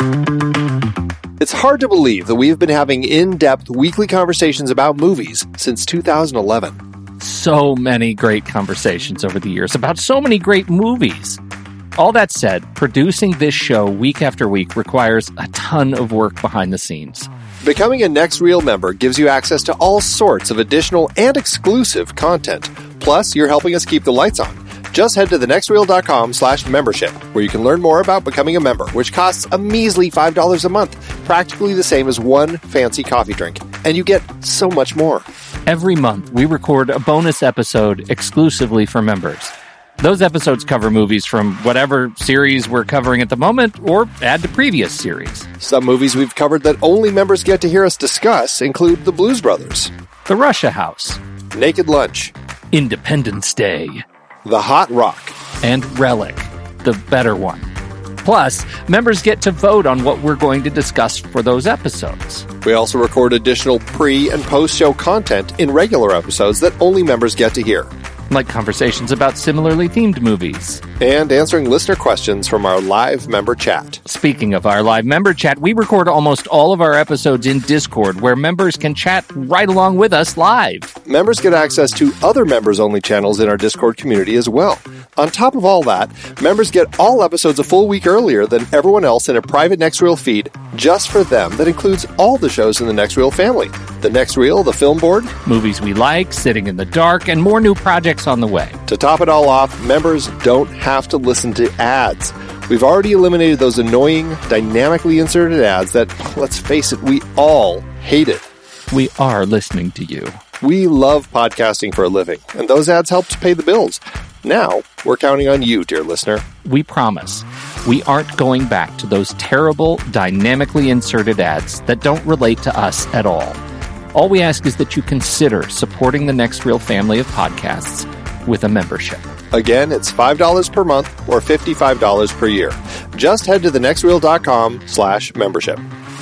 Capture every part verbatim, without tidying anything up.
It's hard to believe that we've been having in-depth weekly conversations about movies since two thousand eleven. So many great conversations over the years about so many great movies. All that said, producing this show week after week requires a ton of work behind the scenes. Becoming a Next Reel member gives you access to all sorts of additional and exclusive content. Plus, you're helping us keep the lights on. Just head to thenextreel.com slash membership, where you can learn more about becoming a member, which costs a measly five dollars a month, practically the same as one fancy coffee drink. And you get so much more. Every month, we record a bonus episode exclusively for members. Those episodes cover movies from whatever series we're covering at the moment, or add to previous series. Some movies we've covered that only members get to hear us discuss include The Blues Brothers, The Russia House, Naked Lunch, Independence Day, The Hot Rock, and Relic, the better one. Plus, members get to vote on what we're going to discuss for those episodes. We also record additional pre- and post-show content in regular episodes that only members get to hear. Like conversations about similarly themed movies. And answering listener questions from our live member chat. Speaking of our live member chat, we record almost all of our episodes in Discord, where members can chat right along with us live. Members get access to other members-only channels in our Discord community as well. On top of all that, members get all episodes a full week earlier than everyone else in a private Next Reel feed just for them that includes all the shows in the Next Reel family. The Next Reel, the Film Board, movies we like, Sitting in the Dark, and more new projects on the way. To top it all off, members don't have to listen to ads. We've already eliminated those annoying, dynamically inserted ads that, let's face it, we all hated. We are listening to you. We love podcasting for a living, and those ads help to pay the bills. Now, we're counting on you, dear listener. We promise we aren't going back to those terrible, dynamically inserted ads that don't relate to us at all. All we ask is that you consider supporting the Next Reel family of podcasts with a membership. Again, it's five dollars per month or fifty-five dollars per year. Just head to thenextreel.com slash membership.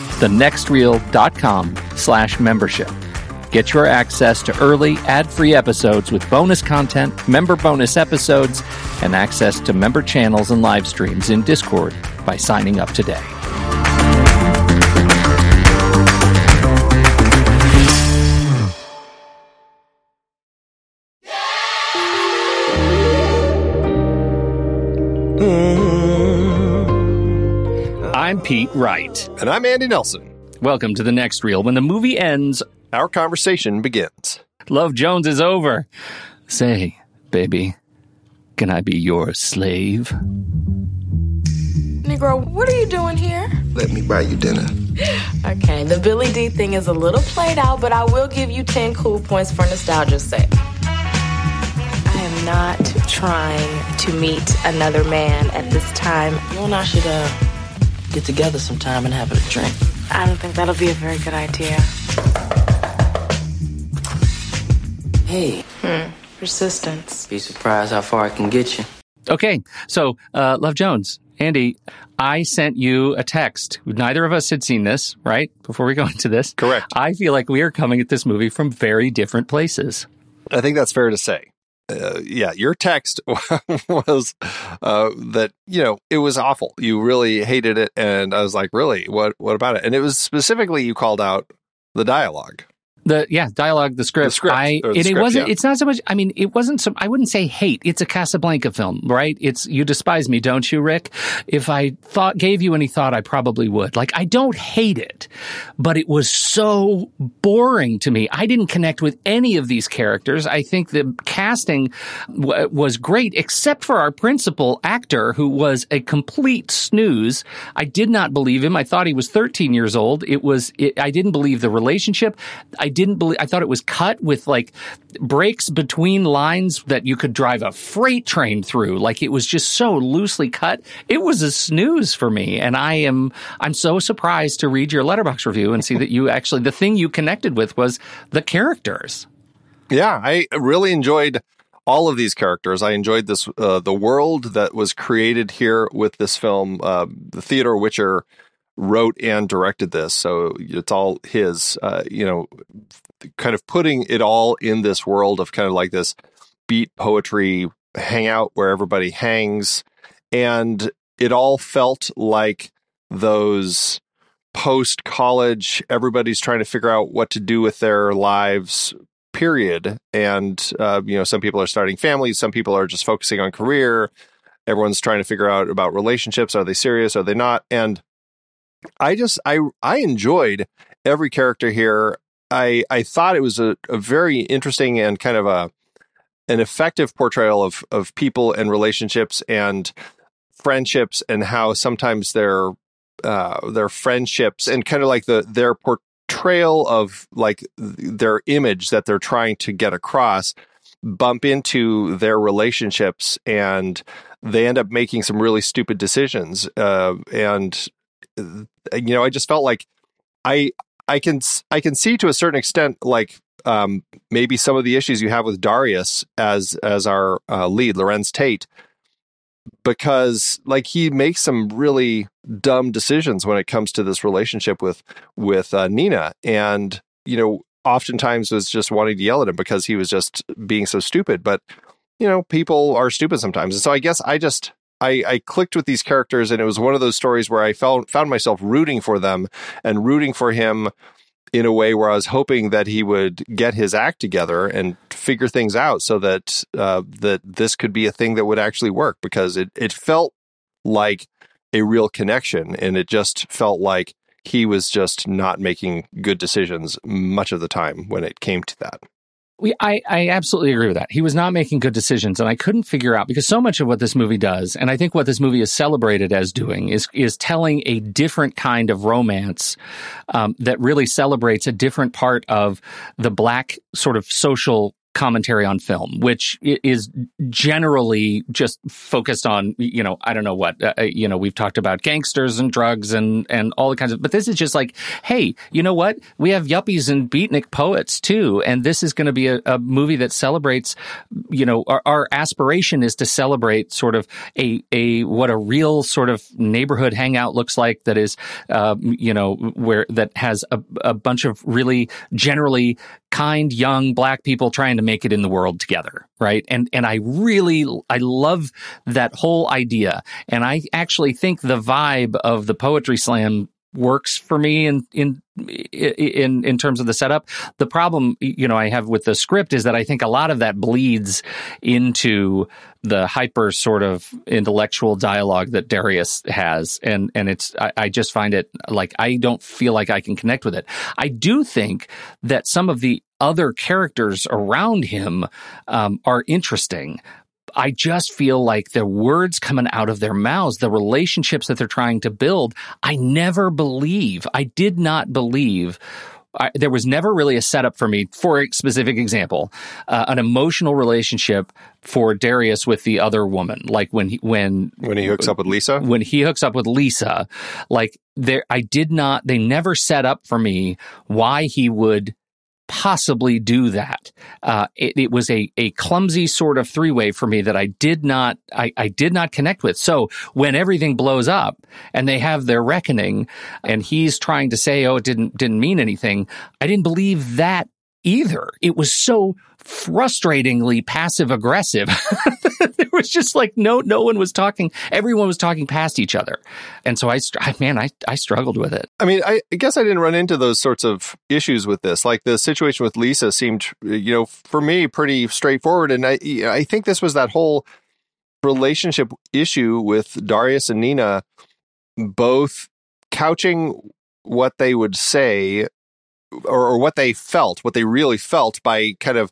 thenextreel.com slash membership. Get your access to early, ad-free episodes with bonus content, member bonus episodes, and access to member channels and live streams in Discord by signing up today. I'm Pete Wright. And I'm Andy Nelson. Welcome to The Next Reel. When the movie ends, our conversation begins. Love Jones is over. Say, baby, can I be your slave? Negro, what are you doing here? Let me buy you dinner. Okay, the Billy D thing is a little played out, but I will give you ten cool points for nostalgia's sake. I am not trying to meet another man at this time. You and I should uh, get together sometime and have a drink. I don't think that'll be a very good idea. Hey. Hmm. Persistence. Be surprised how far I can get you. Okay, so, uh, Love Jones, Andy, I sent you a text. Neither of us had seen this, right? Before we go into this. Correct. I feel like we are coming at this movie from very different places. I think that's fair to say. Uh, yeah, your text was uh, that, you know, it was awful. You really hated it. And I was like, really? What What about it? And it was specifically, you called out the dialogue. The yeah, dialogue, the script. The script, I, the and script, it wasn't. yeah. It's not so much. I mean, it wasn't. Some. I wouldn't say hate. It's a Casablanca film, right? It's you despise me, don't you, Rick? If I thought gave you any thought, I probably would. Like, I don't hate it, but it was so boring to me. I didn't connect with any of these characters. I think the casting w- was great, except for our principal actor, who was a complete snooze. I did not believe him. I thought he was thirteen years old. It was. It, I didn't believe the relationship. I didn't believe. I thought it was cut with like breaks between lines that you could drive a freight train through. Like, it was just so loosely cut. It was a snooze for me. And I am, I'm so surprised to read your Letterboxd review and see that you actually, the thing you connected with was the characters. Yeah, I really enjoyed all of these characters. I enjoyed this, uh, the world that was created here with this film. Uh, Theodore Witcher wrote and directed this, so it's all his, uh, you know, kind of putting it all in this world of kind of like this beat poetry hangout where everybody hangs. And it all felt like those post-college, everybody's trying to figure out what to do with their lives period. And, uh, you know, some people are starting families, some people are just focusing on career. Everyone's trying to figure out about relationships. Are they serious? Are they not? And I just, I, I enjoyed every character here. I, I thought it was a, a very interesting and kind of a, an effective portrayal of, of people and relationships and friendships, and how sometimes their, uh, their friendships and kind of like the, their portrayal of like their image that they're trying to get across bump into their relationships, and they end up making some really stupid decisions. Uh, and, you know, I just felt like I, I can, I can see to a certain extent, like, um, maybe some of the issues you have with Darius as, as our uh, lead, Larenz Tate, because like he makes some really dumb decisions when it comes to this relationship with, with uh, Nina. And, you know, oftentimes was just wanting to yell at him because he was just being so stupid. But, you know, people are stupid sometimes. And so I guess I just, I, I clicked with these characters, and it was one of those stories where I felt, found myself rooting for them and rooting for him in a way where I was hoping that he would get his act together and figure things out so that, uh, that this could be a thing that would actually work, because it, it felt like a real connection, and it just felt like he was just not making good decisions much of the time when it came to that. We, I, I absolutely agree with that. He was not making good decisions, and I couldn't figure out, because so much of what this movie does, and I think what this movie is celebrated as doing, is is telling a different kind of romance um, that really celebrates a different part of the Black sort of social commentary on film, which is generally just focused on, you know, I don't know what, uh, you know, we've talked about gangsters and drugs and, and all the kinds of, but this is just like, hey, you know what? We have yuppies and beatnik poets too. And this is going to be a, a movie that celebrates, you know, our, our aspiration is to celebrate sort of a, a, what a real sort of neighborhood hangout looks like, that is, uh, you know, where that has a, a bunch of really generally kind young Black people trying to make it in the world together, right? And and I really I love that whole idea, and I actually think the vibe of the Poetry Slam works for me in in in in terms of the setup. The problem, you know, I have with the script is that I think a lot of that bleeds into the hyper sort of intellectual dialogue that Darius has, and and it's I, I just find it like I don't feel like I can connect with it. I do think that some of the other characters around him um, are interesting. I just feel like the words coming out of their mouths, the relationships that they're trying to build, I never believe, I did not believe, I, there was never really a setup for me, for a specific example, uh, an emotional relationship for Darius with the other woman. Like when he, when, when he hooks up with Lisa, when he hooks up with Lisa, like there, I did not, they never set up for me why he would possibly do that. Uh, it, it was a, a clumsy sort of three-way for me that I did not, I, I did not connect with. So when everything blows up and they have their reckoning and he's trying to say, oh, it didn't, didn't mean anything, I didn't believe that either. It was so frustratingly passive aggressive. There was just like no, no one was talking. Everyone was talking past each other. And so I, man, I, I struggled with it. I mean, I, I guess I didn't run into those sorts of issues with this. Like the situation with Lisa seemed, you know, for me, pretty straightforward. And I, I think this was that whole relationship issue with Darius and Nina, both couching what they would say or, or what they felt, what they really felt by kind of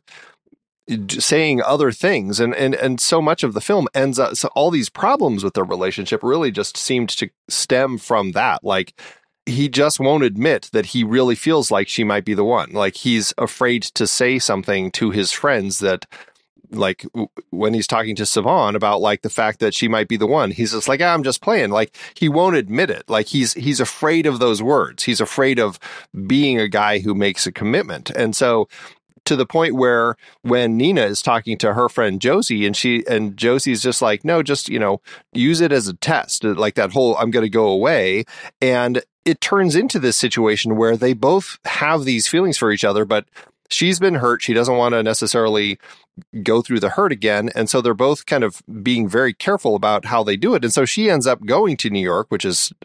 saying other things. And, and, and so much of the film ends up, so all these problems with their relationship really just seemed to stem from that. Like he just won't admit that he really feels like she might be the one. Like he's afraid to say something to his friends that, like w- when he's talking to Siobhan about like the fact that she might be the one, he's just like, ah, I'm just playing. Like he won't admit it. Like he's, he's afraid of those words. He's afraid of being a guy who makes a commitment. And so to the point where when Nina is talking to her friend Josie and she, and Josie's just like, no, just, you know, use it as a test, like that whole, I'm going to go away. And it turns into this situation where they both have these feelings for each other, but she's been hurt. She doesn't want to necessarily go through the hurt again. And so they're both kind of being very careful about how they do it. And so she ends up going to New York, which is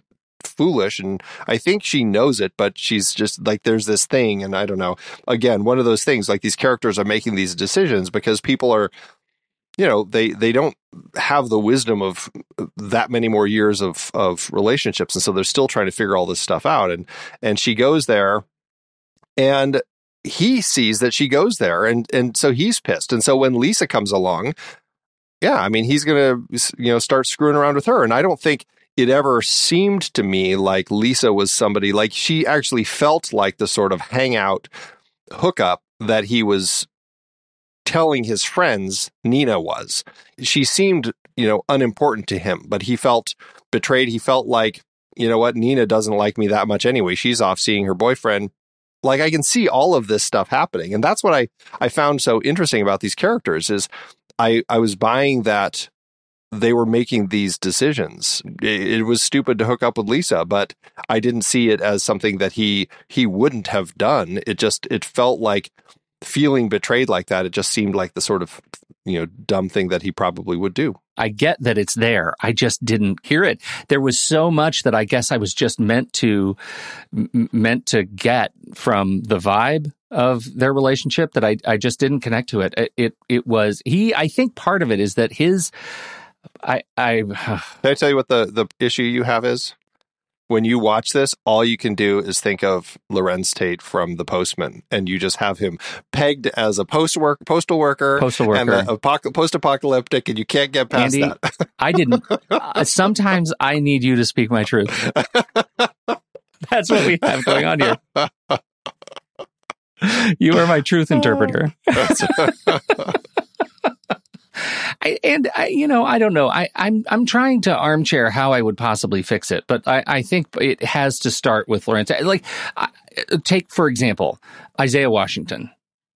foolish, and I think she knows it, but she's just like, there's this thing, and I don't know. Again, one of those things, like these characters are making these decisions because people are, you know, they they don't have the wisdom of that many more years of of relationships, and so they're still trying to figure all this stuff out. And and she goes there, and he sees that she goes there, and and so he's pissed. And so when Lisa comes along, yeah, I mean, he's gonna, you know, start screwing around with her. And I don't think it ever seemed to me like Lisa was somebody, like she actually felt like the sort of hangout hookup that he was telling his friends Nina was. She seemed, you know, unimportant to him, but he felt betrayed. He felt like, you know what, Nina doesn't like me that much anyway. She's off seeing her boyfriend. Like, I can see all of this stuff happening. And that's what I, I found so interesting about these characters is I, I was buying that they were making these decisions. It, it was stupid to hook up with Lisa, but I didn't see it as something that he he wouldn't have done. It just, it felt like feeling betrayed like that. It just seemed like the sort of, you know, dumb thing that he probably would do. I get that it's there. I just didn't hear it. There was so much that I guess I was just meant to m- meant to get from the vibe of their relationship that I I just didn't connect to it. It it, it was he. I think part of it is that his. I I. Can I tell you what the the issue you have is? When you watch this, all you can do is think of Larenz Tate from The Postman, and you just have him pegged as a post work, postal worker, postal worker, and a, a post post-apocalyptic, and you can't get past Andy, that. I didn't. Uh, sometimes I need you to speak my truth. That's what we have going on here. You are my truth interpreter. I, and I, you know, I don't know. I, I'm I'm trying to armchair how I would possibly fix it, but I, I think it has to start with Larenz. Like, I, take for example, Isaiah Washington.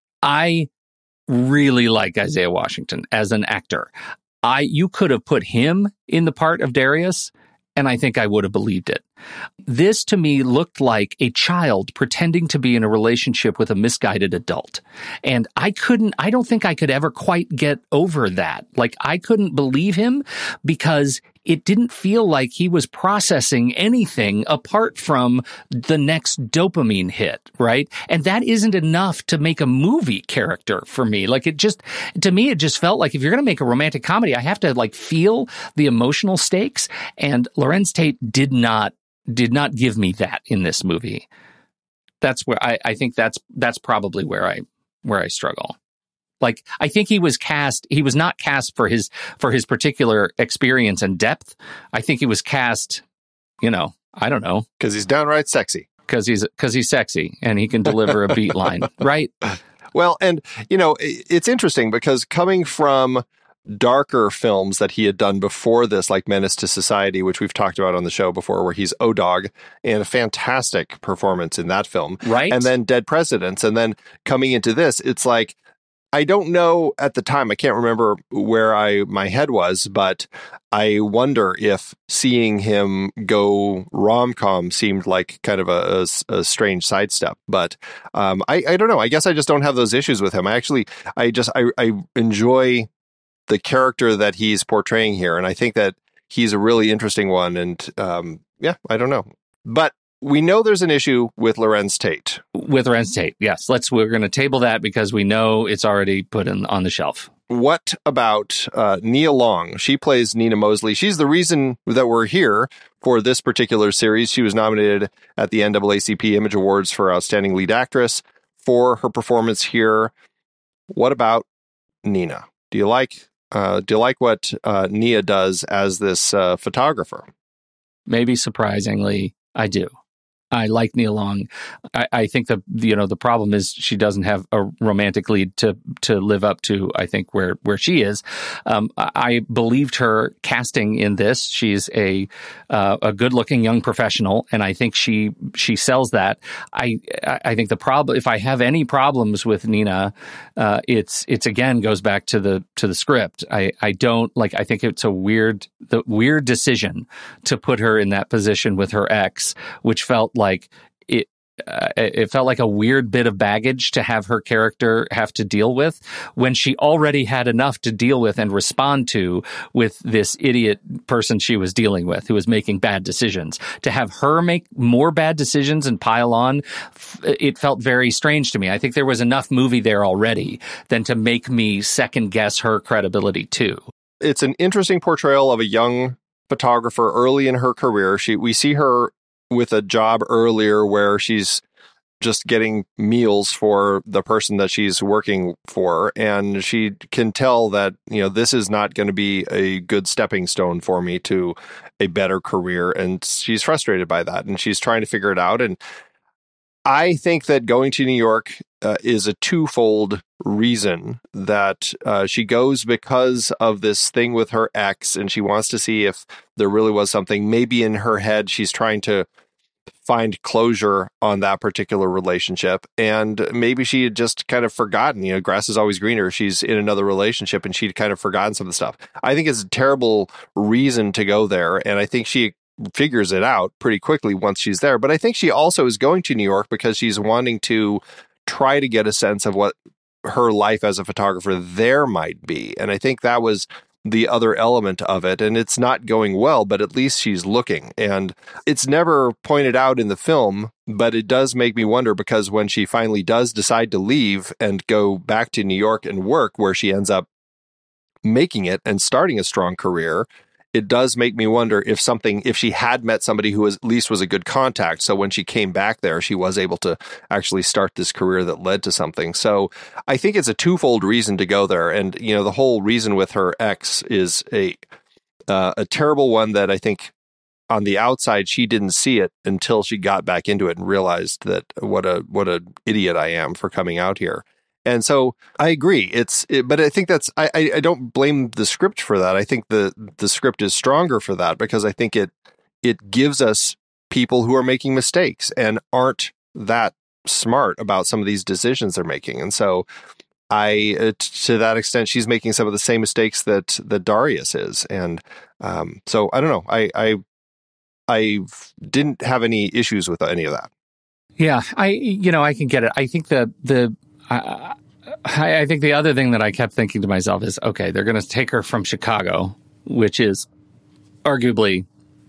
I really like Isaiah Washington as an actor. I you could have put him in the part of Darius, and I think I would have believed it. This, to me, looked like a child pretending to be in a relationship with a misguided adult. And I couldn't, I don't think I could ever quite get over that. Like, I couldn't believe him because it didn't feel like he was processing anything apart from the next dopamine hit, right? And that isn't enough to make a movie character for me. Like, it just, to me, it just felt like if you're going to make a romantic comedy, I have to, like, feel the emotional stakes. And Larenz Tate did not did not give me that in this movie. That's where I, I think that's that's probably where I where I struggle. Like, I think he was cast, he was not cast for his for his particular experience and depth. I think he was cast, you know, I don't know. Because he's downright sexy. Because he's because he's sexy and he can deliver a beat line, right? Well, and, you know, it's interesting because coming from darker films that he had done before this, like Menace to Society, which we've talked about on the show before, where he's O-Dog, and a fantastic performance in that film. Right. And then Dead Presidents. And then coming into this, it's like, I don't know at the time, I can't remember where I my head was, but I wonder if seeing him go rom-com seemed like kind of a, a, a strange sidestep. But um, I, I don't know. I guess I just don't have those issues with him. I actually, I just, I, I enjoy the character that he's portraying here. And I think that he's a really interesting one. And um, yeah, I don't know. But we know there's an issue with Larenz Tate. With Larenz Tate, yes. Let's, we're going to table that because we know it's already put in, on the shelf. What about uh, Nia Long? She plays Nina Mosley. She's the reason that we're here for this particular series. She was nominated at the N double A C P Image Awards for Outstanding Lead Actress for her performance here. What about Nina? Do you like Uh, do you like what uh, Nia does as this uh, photographer? Maybe surprisingly, I do. I like Nia Long. I, I think the you know the problem is she doesn't have a romantic lead to to live up to. I think where where she is. Um, I, I believed her casting in this. She's a uh, a good looking young professional, and I think she she sells that. I I think the problem, if I have any problems with Nina, uh, it's it's again goes back to the to the script. I I don't like. I think it's a weird the weird decision to put her in that position with her ex, which felt like it uh, it felt like a weird bit of baggage to have her character have to deal with when she already had enough to deal with and respond to with this idiot person she was dealing with who was making bad decisions. To have her make more bad decisions and pile on, it felt very strange to me. I think there was enough movie there already than to make me second guess her credibility too. It's an interesting portrayal of a young photographer early in her career. She we see her with a job earlier where she's just getting meals for the person that she's working for, and she can tell that, you know, this is not going to be a good stepping stone for me to a better career, and she's frustrated by that, and she's trying to figure it out. And I think that going to New York uh, is a twofold reason. That uh, she goes because of this thing with her ex, and she wants to see if there really was something. Maybe in her head, she's trying to find closure on that particular relationship. And maybe she had just kind of forgotten, you know, grass is always greener. She's in another relationship and she'd kind of forgotten some of the stuff. I think it's a terrible reason to go there. And I think she figures it out pretty quickly once she's there. But I think she also is going to New York because she's wanting to try to get a sense of what her life as a photographer there might be. And I think that was the other element of it. And it's not going well, but at least she's looking. And it's never pointed out in the film, but it does make me wonder, because when she finally does decide to leave and go back to New York and work, where she ends up making it and starting a strong career, it does make me wonder if something, if she had met somebody who was, at least was a good contact. So when she came back there, she was able to actually start this career that led to something. So I think it's a twofold reason to go there. And, you know, the whole reason with her ex is a, uh, a terrible one that I think on the outside, she didn't see it until she got back into it and realized that what a, what a idiot I am for coming out here. And so I agree. It's, it, but I think that's, I, I don't blame the script for that. I think the, the script is stronger for that, because I think it, it gives us people who are making mistakes and aren't that smart about some of these decisions they're making. And so I, uh, to that extent, she's making some of the same mistakes that, that Darius is. And um, so I don't know. I, I, I didn't have any issues with any of that. Yeah, I, you know, I can get it. I think the, the, I, I think the other thing that I kept thinking to myself is, okay, they're going to take her from Chicago, which is arguably,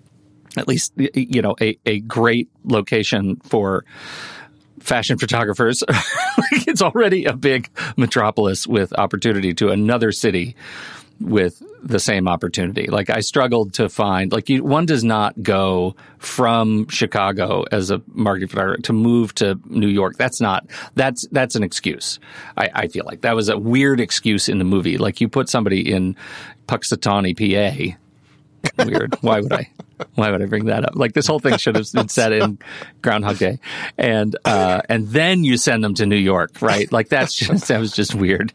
at least, you know, a, a great location for fashion photographers. It's already a big metropolis with opportunity, to another city with the same opportunity. Like, I struggled to find, like, you, one does not go from Chicago as a marketing photographer to move to New York. That's not, that's, that's an excuse. I, I feel like that was a weird excuse in the movie. Like, you put somebody in Puxatawney, P A. Weird. Why would I? Why would I bring that up? Like, this whole thing should have been set in Groundhog Day, and uh, and then you send them to New York, right? Like, that's just, that was just weird.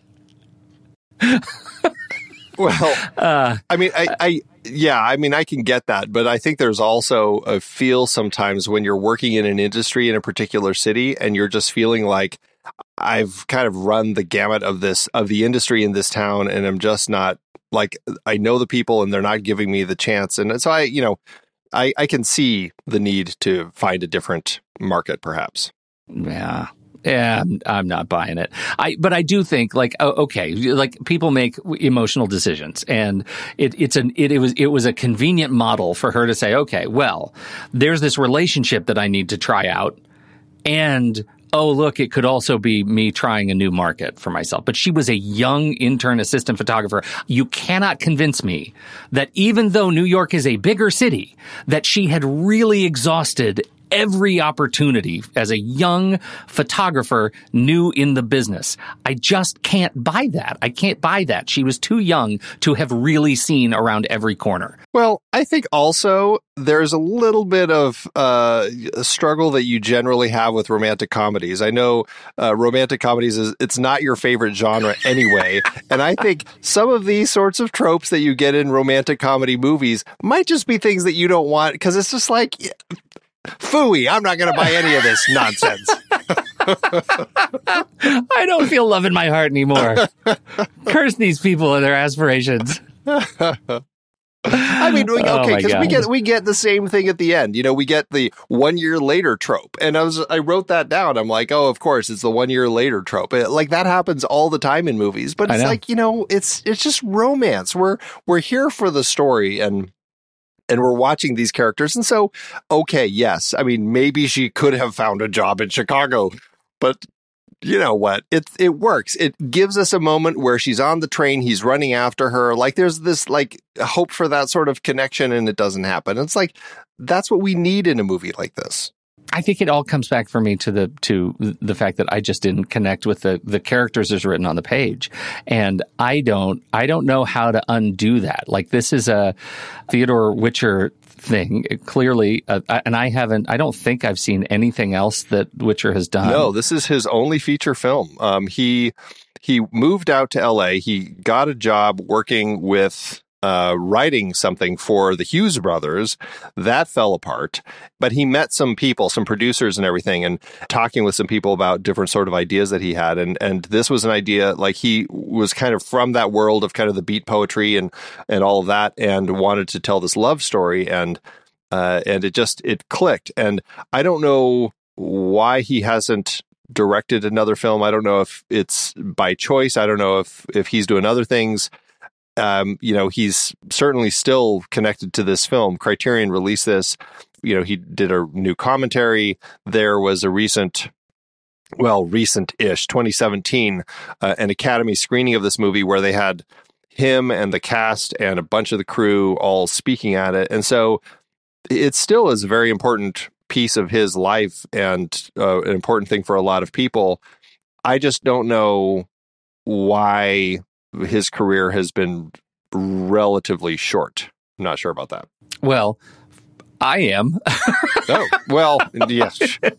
Well, uh, I mean, I, I, yeah, I mean, I can get that, but I think there's also a feel sometimes when you're working in an industry in a particular city and you're just feeling like, I've kind of run the gamut of this, of the industry in this town, and I'm just not, like, I know the people and they're not giving me the chance. And so I, you know, I, I can see the need to find a different market, perhaps. Yeah. Yeah, I'm, I'm not buying it. I, but I do think, like, oh, okay, like, people make emotional decisions, and it, it's an, it, it was, it was a convenient model for her to say, okay, well, there's this relationship that I need to try out, and oh, look, it could also be me trying a new market for myself. But she was a young intern assistant photographer. You cannot convince me that even though New York is a bigger city, that she had really exhausted every opportunity as a young photographer new in the business. I just can't buy that. I can't buy that. She was too young to have really seen around every corner. Well, I think also there's a little bit of uh, a struggle that you generally have with romantic comedies. I know uh, romantic comedies is, it's not your favorite genre anyway. And I think some of these sorts of tropes that you get in romantic comedy movies might just be things that you don't want, because it's just like, phooey, I'm not going to buy any of this nonsense. I don't feel love in my heart anymore. Curse these people and their aspirations. I I mean, we, Oh, okay, my because we God. get we get the same thing at the end. You know, we get the one year later trope, and I was I wrote that down. I'm like, oh, of course, it's the one year later trope. It, like that happens all the time in movies, but I it's know. like, you know, it's it's just romance. We're we're here for the story, and and we're watching these characters, and so okay, yes, I mean, maybe she could have found a job in Chicago, but you know what? It it works. It gives us a moment where she's on the train, he's running after her. Like there's this like hope for that sort of connection, and it doesn't happen. It's like that's what we need in a movie like this. I think it all comes back for me to the to the fact that I just didn't connect with the, the characters as written on the page, and I don't I don't know how to undo that. Like this is a Theodore Witcher thing, clearly, uh, and I haven't. I don't think I've seen anything else that Witcher has done. No, this is his only feature film. Um, he he moved out to L A. He got a job working with. Uh, writing something for the Hughes brothers. That fell apart, but he met some people, some producers and everything, and talking with some people about different sort of ideas that he had. And, and this was an idea, like he was kind of from that world of kind of the beat poetry and, and all of that, and wanted to tell this love story. And, uh, and it just, it clicked. And I don't know why he hasn't directed another film. I don't know if it's by choice. I don't know if, if he's doing other things. Um, you know, he's certainly still connected to this film. Criterion released this. You know, he did a new commentary. There was a recent, well, recent-ish, twenty seventeen, uh, an Academy screening of this movie where they had him and the cast and a bunch of the crew all speaking at it. And so it still is a very important piece of his life and uh, an important thing for a lot of people. I just don't know why his career has been relatively short. I'm not sure about that. Well, I am. Oh, well, yes.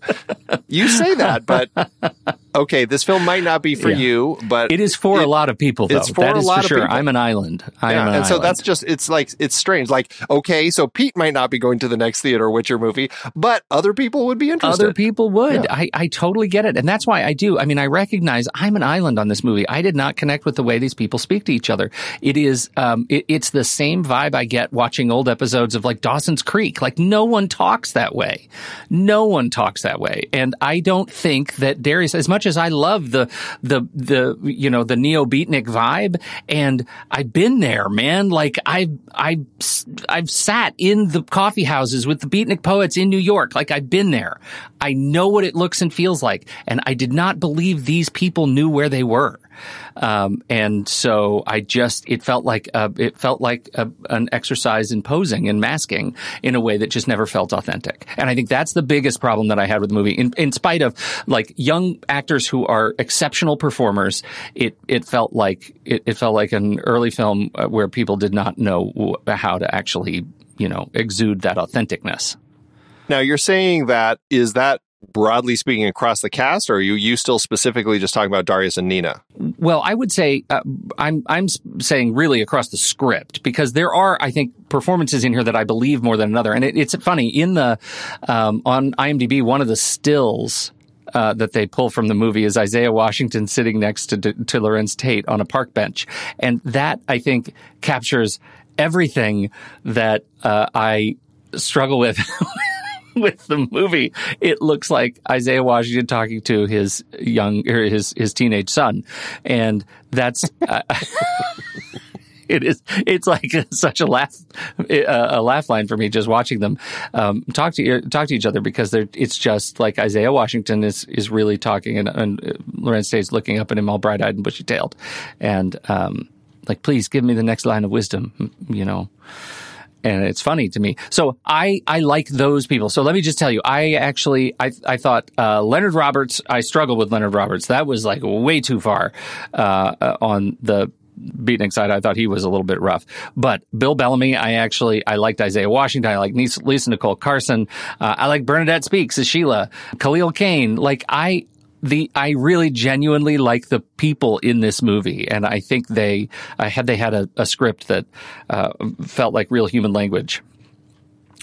You say that, but okay, this film might not be for Yeah. you, but It is for it, a lot of people, though. It's for that a is lot for of sure. people. I'm an island. I yeah, am an and so island. that's just, it's like, it's strange. Like, okay, so Pete might not be going to the next Theodore Witcher movie, but other people would be interested. Other people would. Yeah. I, I totally get it. And that's why I do. I mean, I recognize I'm an island on this movie. I did not connect with the way these people speak to each other. It is, um, it, it's the same vibe I get watching old episodes of like Dawson's Creek. Like no one talks that way. No one talks that way. And I don't think that Darius, as much as I love the, the, the, you know, the Neo Beatnik vibe, and I've been there, man. Like I, I, I've sat in the coffee houses with the Beatnik poets in New York. Like I've been there. I know what it looks and feels like. And I did not believe these people knew where they were. Um, and so I just, it felt like, a, it felt like a, an exercise in posing and masking in a way that just never felt authentic. And I think that's the biggest problem that I had with the movie. In, in spite of like young actors who are exceptional performers, it, it felt like, it, it felt like an early film where people did not know how to actually, you know, exude that authenticness. Now you're saying that, is that broadly speaking across the cast, or are you, you still specifically just talking about Darius and Nina? Well, I would say uh, I'm I'm saying really across the script, because there are, I think, performances in here that I believe more than another. And it, it's funny, in the um, on IMDb, one of the stills uh, that they pull from the movie is Isaiah Washington sitting next to to Lorenz Tate on a park bench, and that I think captures everything that uh, I struggle with. With the movie, it looks like Isaiah Washington talking to his young or his his teenage son, and that's uh, it is it's like such a laugh a laugh line for me just watching them um, talk to talk to each other, because they're it's just like Isaiah Washington is is really talking, and, and Lorenz Tate's looking up at him all bright eyed and bushy tailed, and um, like, please give me the next line of wisdom, you know. And it's funny to me. So I, I like those people. So let me just tell you, I actually, I, I thought, uh, Leonard Roberts, I struggled with Leonard Roberts. That was like way too far, uh, uh on the Beatnik side. I thought he was a little bit rough. But Bill Bellamy, I actually, I liked Isaiah Washington. I like Lisa Nicole Carson. Uh, I like Bernadette Speaks as Sheila, Khalil Kane. Like I, The I really genuinely like the people in this movie, and I think they uh, had they had a, a script that uh, felt like real human language.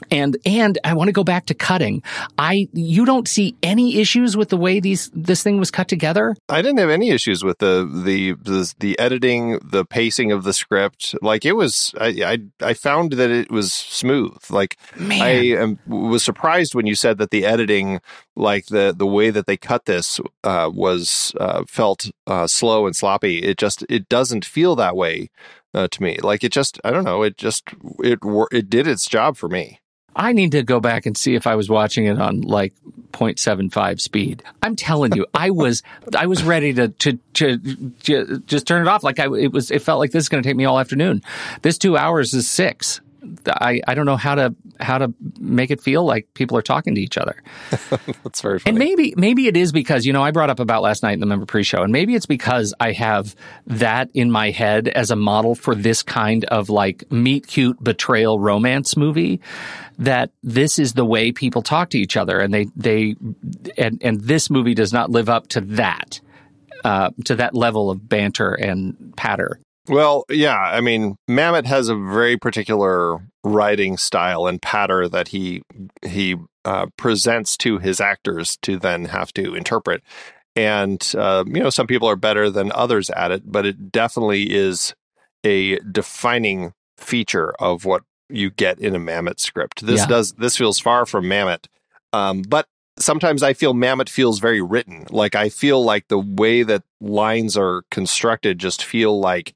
And and I want to go back to cutting. I you don't see any issues with the way these this thing was cut together? I didn't have any issues with the the the, the editing, the pacing of the script. Like it was, I, I I found that it was smooth. Like Man. I am, was surprised when you said that the editing, like the the way that they cut this, uh, was uh, felt uh, slow and sloppy. It just it doesn't feel that way uh, to me. Like it just I don't know. It just it it did its job for me. I need to go back and see if I was watching it on like point seven five speed. I'm telling you, I was I was ready to to, to, to just turn it off. Like I, it was, it felt like this is going to take me all afternoon. This two hours is six. I, I don't know how to how to make it feel like people are talking to each other. That's very funny. And maybe maybe it is because, you know, I brought up About Last Night in the member pre-show, and maybe it's because I have that in my head as a model for this kind of like meet cute betrayal romance movie, that this is the way people talk to each other, and they they and and this movie does not live up to that uh, to that level of banter and patter. Well, yeah, I mean, Mamet has a very particular writing style and patter that he he uh, presents to his actors to then have to interpret. And, uh, you know, some people are better than others at it, but it definitely is a defining feature of what you get in a Mamet script. This Yeah. does this feels far from Mamet, um, but sometimes I feel Mamet feels very written. Like I feel like the way that lines are constructed just feel like,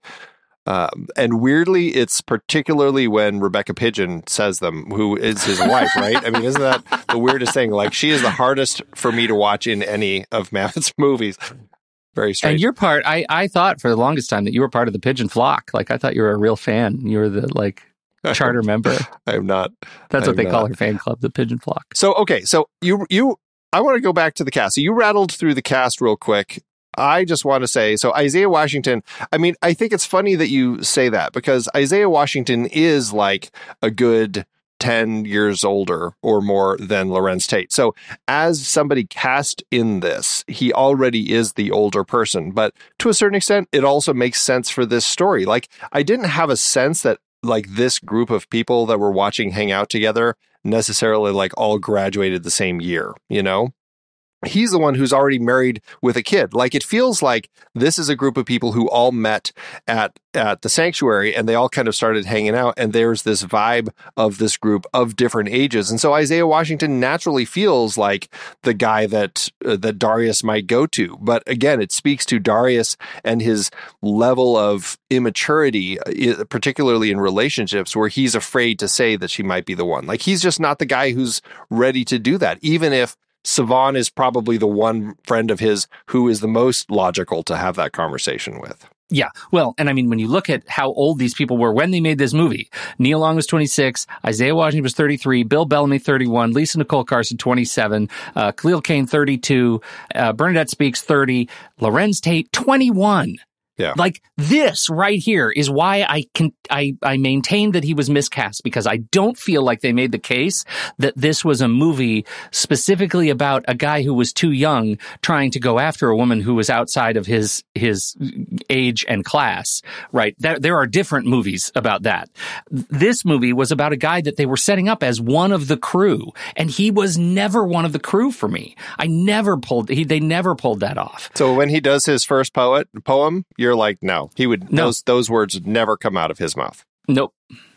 um, and weirdly, it's particularly when Rebecca Pidgeon says them, who is his wife, right? I mean, isn't that the weirdest thing? Like she is the hardest for me to watch in any of Mamet's movies. Very strange. And you're part, I, I thought for the longest time that you were part of the Pigeon flock. Like I thought you were a real fan. You were the like charter member. I am not. That's I what they am call not. her fan club, the Pigeon flock. So, okay. So you, you, I want to go back to the cast. So you rattled through the cast real quick. I just want to say, so Isaiah Washington, I mean, I think it's funny that you say that because Isaiah Washington is like a good ten years older or more than Lorenz Tate. So as somebody cast in this, he already is the older person, but to a certain extent, it also makes sense for this story. Like I didn't have a sense that like this group of people that were watching hang out together necessarily like all graduated the same year, you know? He's the one who's already married with a kid. Like it feels like this is a group of people who all met at at the sanctuary and they all kind of started hanging out. And there's this vibe of this group of different ages. And so Isaiah Washington naturally feels like the guy that uh, that Darius might go to. But again, it speaks to Darius and his level of immaturity, uh, particularly in relationships where he's afraid to say that she might be the one. Like he's just not the guy who's ready to do that, even if Savan is probably the one friend of his who is the most logical to have that conversation with. Yeah. Well, and I mean, when you look at how old these people were when they made this movie, Neil Long was twenty-six, Isaiah Washington was thirty-three, Bill Bellamy, thirty-one, Lisa Nicole Carson, twenty-seven, uh, Khalil Kane, thirty-two, uh, Bernadette Speaks, thirty, Lorenz Tate, twenty-one. Yeah. Like this right here is why I can I I maintain that he was miscast, because I don't feel like they made the case that this was a movie specifically about a guy who was too young trying to go after a woman who was outside of his his age and class, right? There, there are different movies about that. This movie was about a guy that they were setting up as one of the crew, and he was never one of the crew for me. I never pulled he they never pulled that off. So when he does his first poet poem, you're like, no, he would No. those those words would never come out of his mouth. Nope.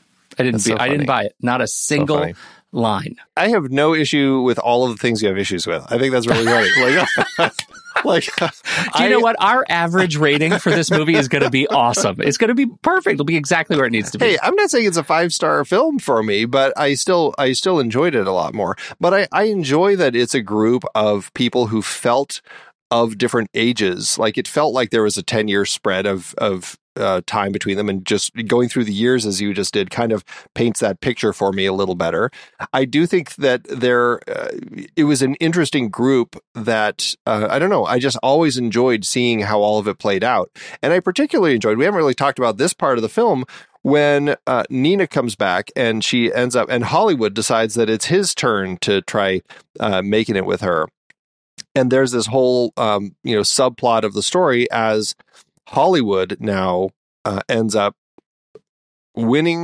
I didn't That's be, so I didn't funny. buy it. Not a single funny. line. I have no issue with all of the things you have issues with. I think that's really funny. Like, like Do you I, know what? Our average rating for this movie is going to be awesome. It's going to be perfect. It'll be exactly where it needs to be. Hey, I'm not saying it's a five star film for me, but I still I still enjoyed it a lot more. But I, I enjoy that it's a group of people who felt of different ages. Like it felt like there was a ten year spread of of uh, time between them, and just going through the years as you just did kind of paints that picture for me a little better. I do think that there uh, it was an interesting group that uh, I don't know. I just always enjoyed seeing how all of it played out, and I particularly enjoyed. We haven't really talked about this part of the film. When uh, Nina comes back and she ends up, and Hollywood decides that it's his turn to try uh, making it with her. And there's this whole, um, you know, subplot of the story as Hollywood now uh, ends up winning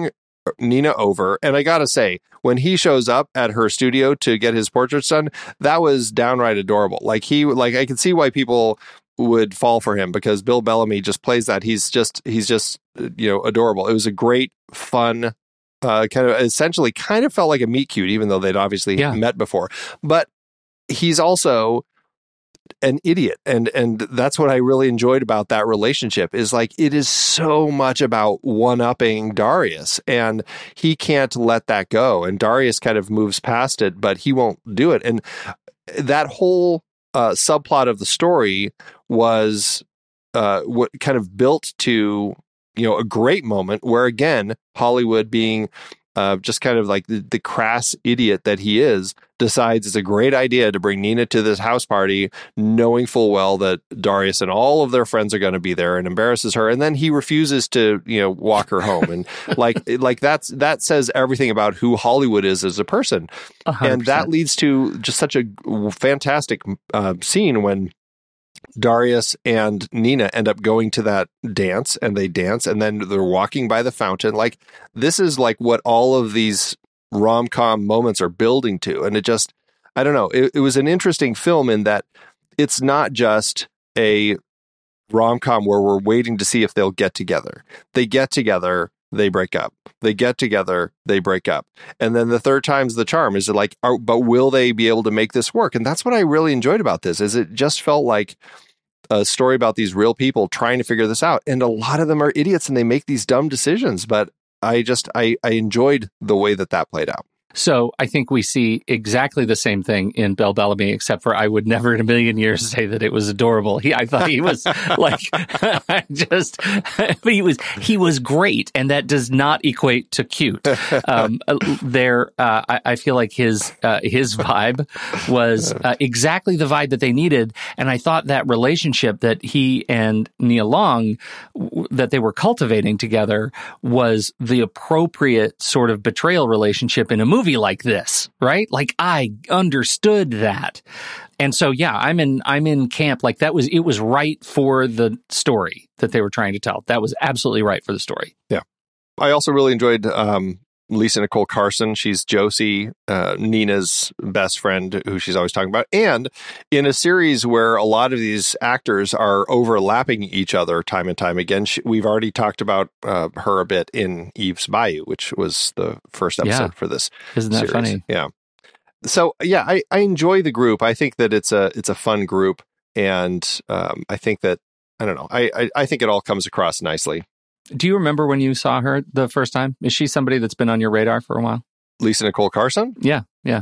Nina over. And I got to say, when he shows up at her studio to get his portraits done, that was downright adorable. Like he, like I could see why people would fall for him, because Bill Bellamy just plays that. He's just, he's just, you know, adorable. It was a great, fun, uh, kind of essentially kind of felt like a meet cute, even though they'd obviously Yeah. met before. But he's also an idiot. And, and that's what I really enjoyed about that relationship, is like, it is so much about one-upping Darius, and he can't let that go. And Darius kind of moves past it, but he won't do it. And that whole uh, subplot of the story was uh, what kind of built to, you know, a great moment where, again, Hollywood, being uh, just kind of like the, the crass idiot that he is, decides it's a great idea to bring Nina to this house party, knowing full well that Darius and all of their friends are going to be there, and embarrasses her. And then he refuses to, you know, walk her home. And like, like that's, that says everything about who Hollywood is as a person. one hundred percent. And that leads to just such a fantastic uh, scene when Darius and Nina end up going to that dance, and they dance, and then they're walking by the fountain. Like, this is like what all of these rom-com moments are building to. And it just, I don't know, it, it was an interesting film in that it's not just a rom-com where we're waiting to see if they'll get together. They get together, they break up. They get together, they break up. And then the third time's the charm. Is it like, are, but will they be able to make this work? And that's what I really enjoyed about this, is it just felt like a story about these real people trying to figure this out. And a lot of them are idiots and they make these dumb decisions. But I just, I, I enjoyed the way that that played out. So I think we see exactly the same thing in Bill Bellamy, except for I would never in a million years say that it was adorable. He, I thought he was like, just, he was, he was great. And that does not equate to cute. Um, there, uh, I, I feel like his, uh, his vibe was uh, exactly the vibe that they needed. And I thought that relationship that he and Nia Long, w- that they were cultivating together, was the appropriate sort of betrayal relationship in a movie like this, right? Like, I understood that. And so, yeah, I'm in, I'm in camp. Like, that was, it was right for the story that they were trying to tell. That was absolutely right for the story. Yeah. I also really enjoyed um, Lisa Nicole Carson. She's Josie, uh, Nina's best friend, who she's always talking about. And in a series where a lot of these actors are overlapping each other time and time again, she, we've already talked about uh, her a bit in Eve's Bayou, which was the first episode Yeah. for this Isn't that series. funny? Yeah. So, yeah, I, I enjoy the group. I think that it's a it's a fun group. And um, I think that, I don't know, I, I, I think it all comes across nicely. Do you remember when you saw her the first time? Is she somebody that's been on your radar for a while? Lisa Nicole Carson? Yeah, yeah.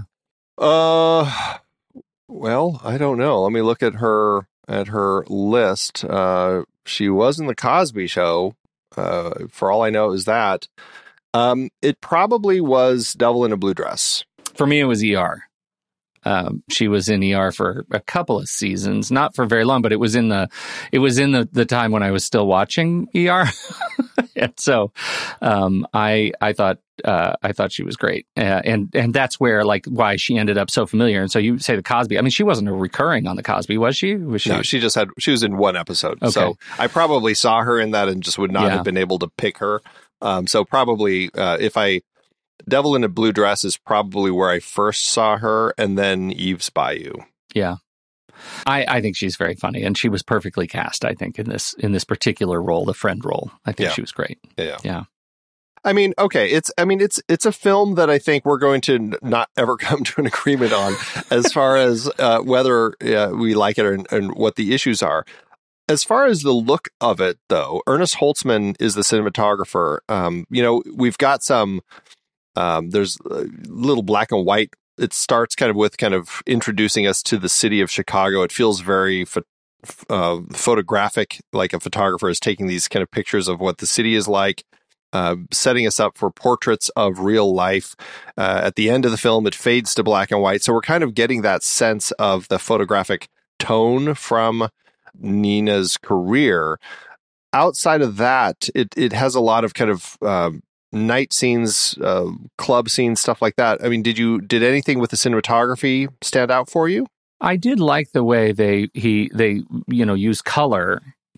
Uh, well, I don't know. Let me look at her at her list. Uh, she was in the Cosby Show. Uh, for all I know, is that. Um, it probably was Devil in a Blue Dress. For me, it was E R. Um, she was in E R for a couple of seasons, not for very long, but it was in the, it was in the, the time when I was still watching E R. And so, um, I, I thought, uh, I thought she was great. Uh, and, and that's where, like, why she ended up so familiar. And so you say the Cosby, I mean, she wasn't a recurring on the Cosby, was she? Was she? No, she just had, she was in one episode. Okay. So I probably saw her in that and just would not Yeah. have been able to pick her. Um, so probably, uh, if I, Devil in a Blue Dress is probably where I first saw her, and then Eve's Bayou. Yeah. I, I think she's very funny, and she was perfectly cast, I think, in this in this particular role, the friend role. I think Yeah. she was great. Yeah. Yeah. I mean, okay, it's I mean, it's it's a film that I think we're going to n- not ever come to an agreement on as far as uh, whether uh, we like it or, and what the issues are. As far as the look of it, though, Ernest Holtzman is the cinematographer. Um, you know, we've got some. Um, there's a little black and white. It starts kind of with kind of introducing us to the city of Chicago. It feels very pho- uh, photographic, like a photographer is taking these kind of pictures of what the city is like, uh, setting us up for portraits of real life. Uh, at the end of the film, it fades to black and white. So we're kind of getting that sense of the photographic tone from Nina's career. Outside of that, it, it has a lot of kind of, um, night scenes, uh, club scenes, stuff like that. I mean, did you did anything with the cinematography stand out for you? I did like the way they he they you know use color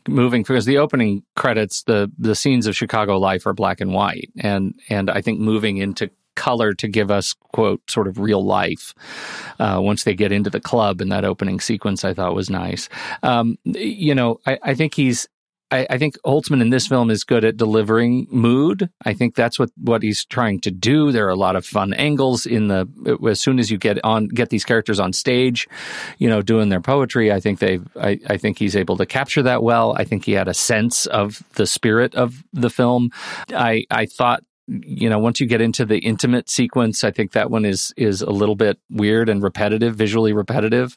moving because the opening credits, the the scenes of Chicago life are black and white, and and I think moving into color to give us, quote, sort of real life uh, once they get into the club in that opening sequence, I thought was nice. Um, you know, I, I think he's, I, I think Holtzman in this film is good at delivering mood. I think that's what, what he's trying to do. There are a lot of fun angles in the, as soon as you get on, get these characters on stage, you know, doing their poetry, I think they, I, I think he's able to capture that well. I think he had a sense of the spirit of the film. I, I thought, you know, once you get into the intimate sequence, I think that one is is a little bit weird and repetitive, visually repetitive.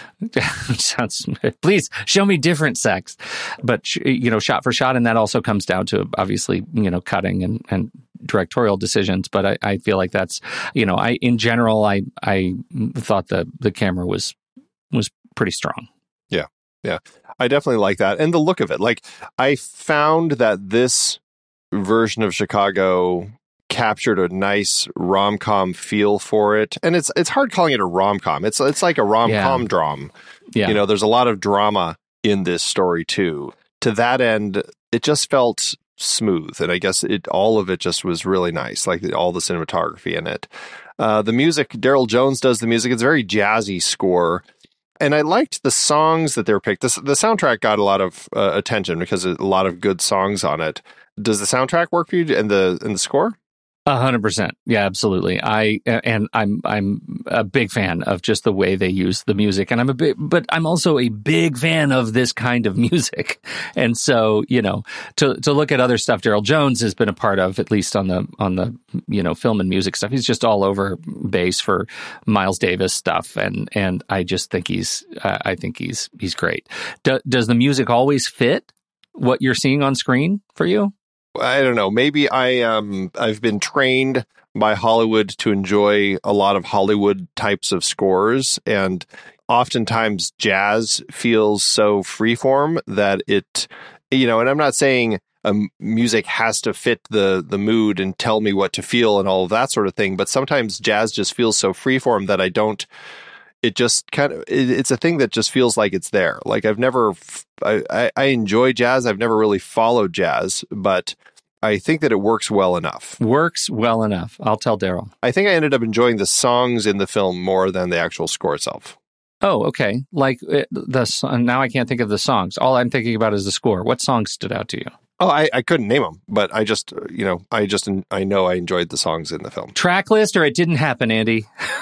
Sounds, please show me different sex, but you know, shot for shot, and that also comes down to obviously, you know, cutting and, and directorial decisions. But I, I feel like that's, you know, I in general, I I thought the the camera was was pretty strong. Yeah, yeah, I definitely like that, and the look of it. Like, I found that this version of Chicago captured a nice rom-com feel for it, and it's it's hard calling it a rom-com. It's it's like a rom-com yeah. dram. Yeah. You know, there's a lot of drama in this story too. To that end, it just felt smooth, and I guess it all of it just was really nice, like all the cinematography in it. Uh, the music, Daryl Jones does the music. It's a very jazzy score. And I liked the songs that they were picked. The, the soundtrack got a lot of uh, attention because a lot of good songs on it. Does the soundtrack work for you and the and the score? A hundred percent. Yeah, absolutely. I and I'm I'm a big fan of just the way they use the music, and I'm a big, but I'm also a big fan of this kind of music. And so, you know, to to look at other stuff Daryl Jones has been a part of, at least on the on the you know film and music stuff. He's just all over base for Miles Davis stuff, and and I just think he's uh, I think he's he's great. Do, does the music always fit what you're seeing on screen for you? I don't know. Maybe I um I've been trained by Hollywood to enjoy a lot of Hollywood types of scores, and oftentimes jazz feels so freeform that it, you know, and I'm not saying um, music has to fit the the mood and tell me what to feel and all of that sort of thing, but sometimes jazz just feels so freeform that I don't. It just kind of, it, it's a thing that just feels like it's there. Like I've never, I, I, I enjoy jazz. I've never really followed jazz, but I think that it works well enough. Works well enough. I'll tell Daryl. I think I ended up enjoying the songs in the film more than the actual score itself. Oh, okay. Like the, now I can't think of the songs. All I'm thinking about is the score. What songs stood out to you? Oh, I, I couldn't name them, but I just, you know, I just, I know I enjoyed the songs in the film. Track list or it didn't happen, Andy?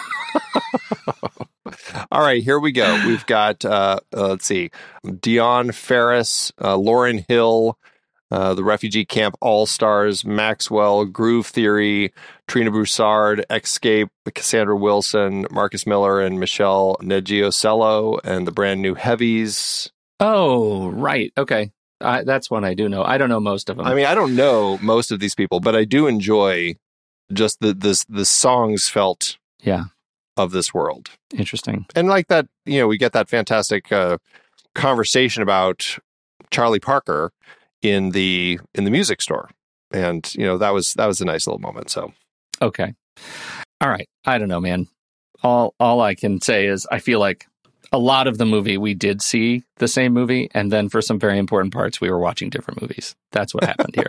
All right, here we go. We've got, uh, uh, let's see, Dion Ferris, uh, Lauryn Hill, uh, the Refugee Camp All-Stars, Maxwell, Groove Theory, Trina Broussard, Escape, Cassandra Wilson, Marcus Miller, and Michelle Nigiocello, and the Brand New Heavies. Oh, right. Okay. Uh, that's one I do know. I don't know most of them. I mean, I don't know most of these people, but I do enjoy just the the, the songs felt yeah. of this world. Interesting. And like that, you know, we get that fantastic uh, conversation about Charlie Parker in the in the music store. And, you know, that was that was a nice little moment. So, okay. All right. I don't know, man. All all I can say is I feel like a lot of the movie we did see the same movie, and then for some very important parts we were watching different movies. That's what happened here.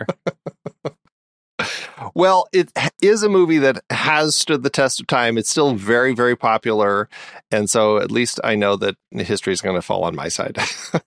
Well, it is a movie that has stood the test of time. It's still very, very popular. And so at least I know that history is going to fall on my side.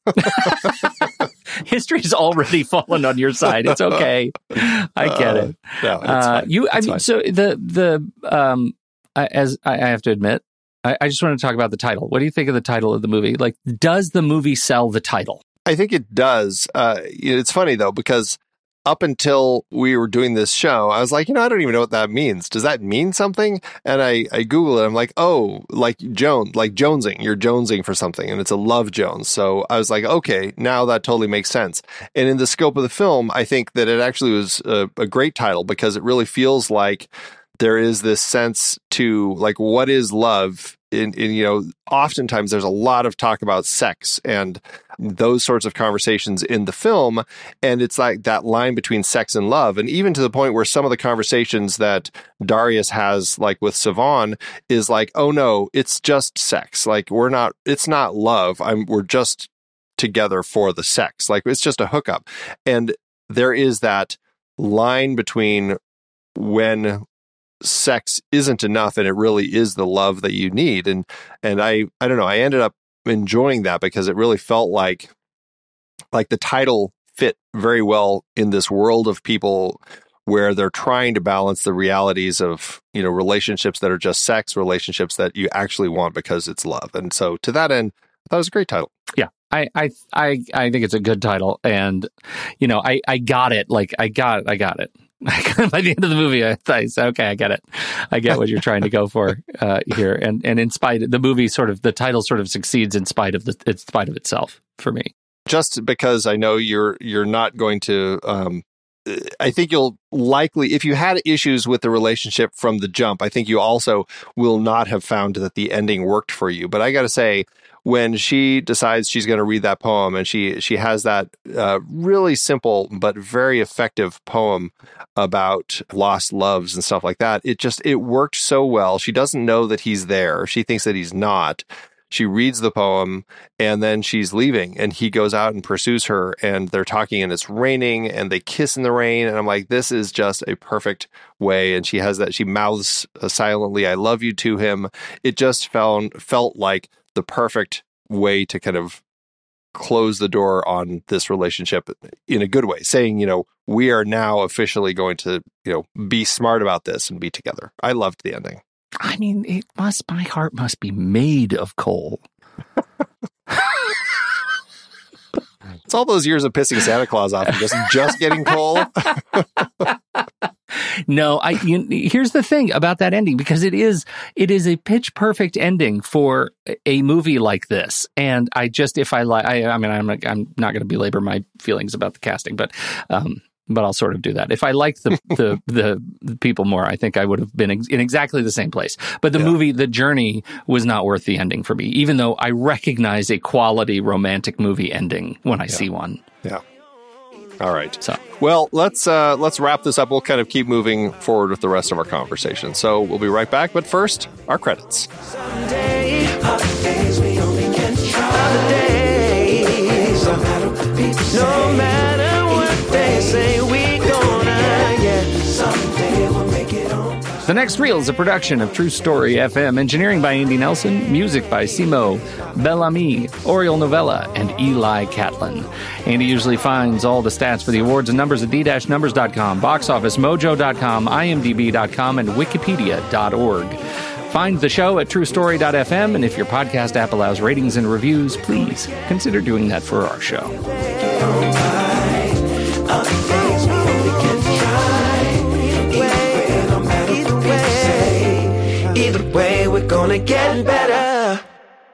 History's already fallen on your side. It's okay. I get it. Uh, no, it's uh, fine. you, I it's mean, fine. so the, the, um, I, as I, I have to admit, I, I just want to talk about the title. What do you think of the title of the movie? Like, does the movie sell the title? I think it does. Uh, it's funny, though, because up until we were doing this show, I was like, you know, I don't even know what that means. Does that mean something? And I, I Google it. I'm like, oh, like Jones, like jonesing. You're jonesing for something, and it's a Love Jones. So I was like, okay, now that totally makes sense. And in the scope of the film, I think that it actually was a, a great title because it really feels like there is this sense to like, what is love? In, in, you know, oftentimes there's a lot of talk about sex and those sorts of conversations in the film. And it's like that line between sex and love. And even to the point where some of the conversations that Darius has, like with Siobhan, is like, oh no, it's just sex. Like we're not, it's not love. I'm, we're just together for the sex. Like, it's just a hookup. And there is that line between when sex isn't enough and it really is the love that you need. And and I I don't know, I ended up enjoying that because it really felt like like the title fit very well in this world of people where they're trying to balance the realities of, you know, relationships that are just sex, relationships that you actually want because it's love. And so to that end, I thought it was a great title. Yeah. I, I, I, I think it's a good title. And, you know, I, I got it. Like, I got it. I got it. By the end of the movie, I thought, okay, I get it. I get what you're trying to go for uh, here. And, and in spite of the movie, sort of, the title sort of succeeds in spite of the, in spite of itself for me. Just because I know you're, you're not going to, um, I think you'll likely, if you had issues with the relationship from the jump, I think you also will not have found that the ending worked for you. But I got to say, when she decides she's going to read that poem and she she has that uh, really simple but very effective poem about lost loves and stuff like that, it just, it worked so well. She doesn't know that he's there. She thinks that he's not. She reads the poem and then she's leaving and he goes out and pursues her and they're talking and it's raining and they kiss in the rain. And I'm like, this is just a perfect way. And she has that, she mouths silently, I love you to him. It just found, felt like the perfect way to kind of close the door on this relationship in a good way, saying, you know, we are now officially going to, you know, be smart about this and be together. I loved the ending. I mean, it must, my heart must be made of coal. It's all those years of pissing Santa Claus off and just, just getting coal. No, I, you, here's the thing about that ending, because it is, it is a pitch perfect ending for a movie like this. And I just, if I like, I, I mean, I'm, I'm not going to belabor my feelings about the casting, but, um, but I'll sort of do that. If I liked the, the, the, the people more, I think I would have been ex- in exactly the same place. But the yeah. movie, the journey was not worth the ending for me, even though I recognize a quality romantic movie ending when I yeah. see one. Yeah. All right. So, well, let's uh, let's wrap this up. We'll kind of keep moving forward with the rest of our conversation. So we'll be right back. But first, our credits. Someday, holidays, we only get holidays. No matter what they say, we gonna, yeah. Someday we'll make it home. The Next Reel is a production of True Story F M. Engineering by Andy Nelson. Music by Simo Bellamy, Oriel Novella, and Eli Catlin. Andy usually finds all the stats for the awards and numbers at d dash numbers dot com, box office mojo dot com, i m d b dot com, and wikipedia dot org. Find the show at true story dot f m, and if your podcast app allows ratings and reviews, please consider doing that for our show. Either way, we're gonna get better.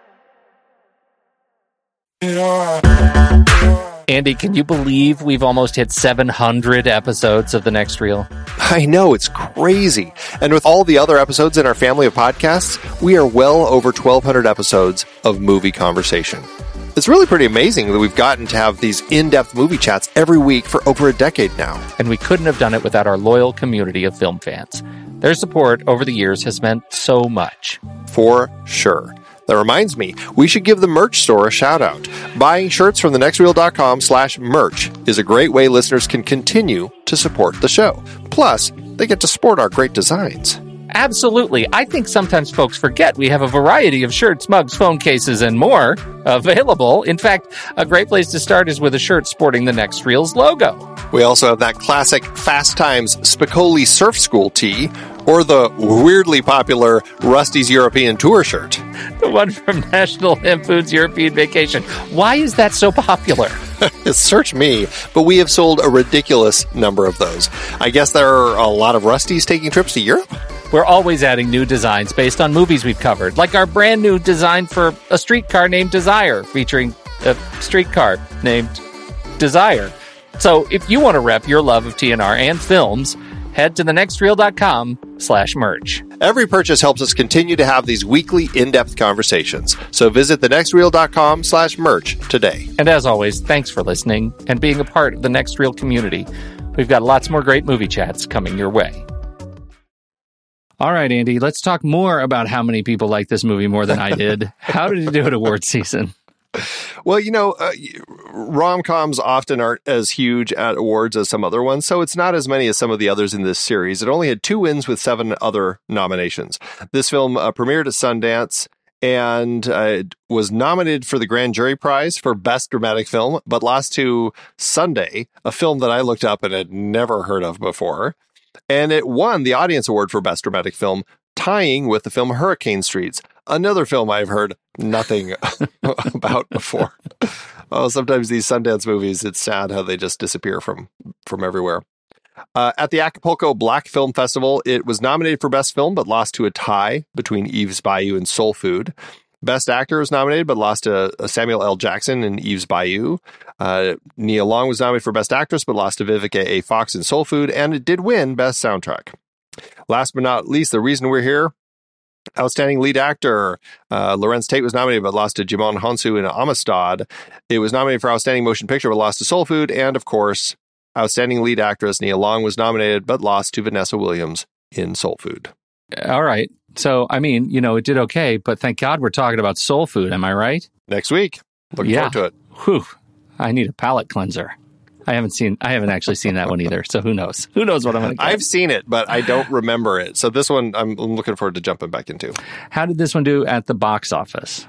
Andy, can you believe we've almost hit seven hundred episodes of The Next Reel? I know, it's crazy. And with all the other episodes in our family of podcasts, we are well over twelve hundred episodes of movie conversation. It's really pretty amazing that we've gotten to have these in-depth movie chats every week for over a decade now. And we couldn't have done it without our loyal community of film fans. Their support over the years has meant so much. For sure. That reminds me, we should give the merch store a shout out. Buying shirts from the next reel dot com slash merch is a great way listeners can continue to support the show. Plus, they get to sport our great designs. Absolutely. I think sometimes folks forget we have a variety of shirts, mugs, phone cases, and more available. In fact, a great place to start is with a shirt sporting the Next Reel's logo. We also have that classic Fast Times Spicoli Surf School tee, or the weirdly popular Rusty's European Tour shirt. The one from National Hemp Foods European Vacation. Why is that so popular? Search me, but we have sold a ridiculous number of those. I guess there are a lot of Rustys taking trips to Europe? We're always adding new designs based on movies we've covered, like our brand new design for a streetcar named Desire, featuring a streetcar named Desire. So if you want to rep your love of T N R and films, head to the next reel dot com slash merch. Every purchase helps us continue to have these weekly in-depth conversations. So visit the next reel dot com slash merch today. And as always, thanks for listening and being a part of the Next Reel community. We've got lots more great movie chats coming your way. All right, Andy, let's talk more about how many people like this movie more than I did. How did you do at award season? Well, you know, uh, rom-coms often aren't as huge at awards as some other ones, so it's not as many as some of the others in this series. It only had two wins with seven other nominations. This film uh, premiered at Sundance and uh, was nominated for the Grand Jury Prize for Best Dramatic Film, but lost to Sunday, a film that I looked up and had never heard of before. And it won the Audience Award for Best Dramatic Film, tying with the film Hurricane Streets, another film I've heard nothing about before. Oh, sometimes these Sundance movies, it's sad how they just disappear from, from everywhere. Uh, at the Acapulco Black Film Festival, it was nominated for Best Film, but lost to a tie between Eve's Bayou and Soul Food. Best Actor was nominated, but lost to Samuel L. Jackson in Eve's Bayou. Uh, Nia Long was nominated for Best Actress, but lost to Vivica A. Fox in Soul Food, and it did win Best Soundtrack. Last but not least, the reason we're here, Outstanding Lead Actor. Uh, Lorenz Tate was nominated, but lost to Jimon Honsu in Amistad. It was nominated for Outstanding Motion Picture, but lost to Soul Food. And, of course, Outstanding Lead Actress Nia Long was nominated, but lost to Vanessa Williams in Soul Food. All right. So, I mean, you know, it did okay, but thank God we're talking about Soul Food. Am I right? Next week. Looking yeah. forward to it. Whew. I need a palate cleanser. I haven't seen, I haven't actually seen that one either. So who knows? Who knows what I'm going to get? I've seen it, but I don't remember it. So this one I'm, I'm looking forward to jumping back into. How did this one do at the box office?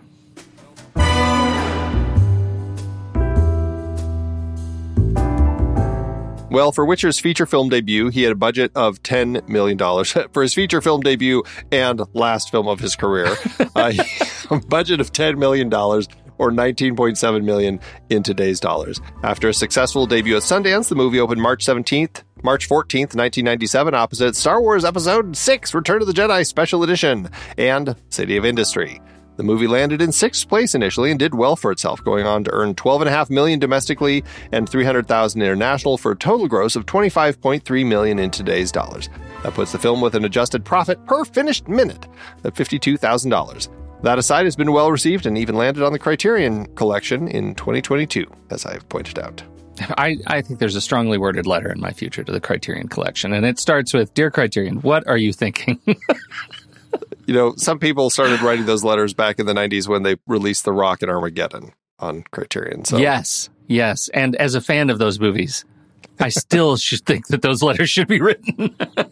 Well, for Witcher's feature film debut, he had a budget of ten million dollars. For his feature film debut and last film of his career, uh, a budget of ten million dollars or nineteen point seven million dollars in today's dollars. After a successful debut at Sundance, the movie opened March seventeenth, March fourteenth, nineteen ninety-seven, opposite Star Wars Episode six, Return of the Jedi Special Edition, and City of Industry. The movie landed in sixth place initially and did well for itself, going on to earn twelve point five million dollars domestically and three hundred thousand dollars international for a total gross of twenty-five point three million dollars in today's dollars. That puts the film with an adjusted profit per finished minute of fifty-two thousand dollars. That aside, has been well received and even landed on the Criterion Collection in twenty twenty-two, as I've pointed out. I, I think there's a strongly worded letter in my future to the Criterion Collection, and it starts with, Dear Criterion, what are you thinking? You know, some people started writing those letters back in the nineties when they released The Rock and Armageddon on Criterion. So. Yes, yes. And as a fan of those movies, I still should think that those letters should be written.